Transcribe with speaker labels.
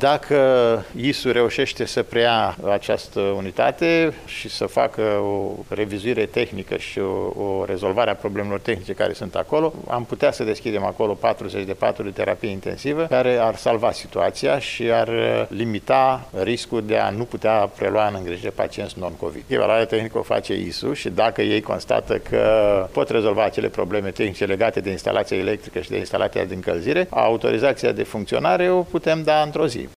Speaker 1: Dacă ISU reușește să preia această unitate și să facă o revizuire tehnică și o rezolvare a problemelor tehnice care sunt acolo, am putea să deschidem acolo 40 de paturi de terapie intensivă care ar salva situația și ar limita riscul de a nu putea prelua în îngrijire pacienți non-COVID. Evaluarea tehnică o face ISU și dacă ei constată că pot rezolva acele probleme tehnice legate de instalația electrică și de instalația de încălzire, autorizația de funcționare o putem da într-o zi.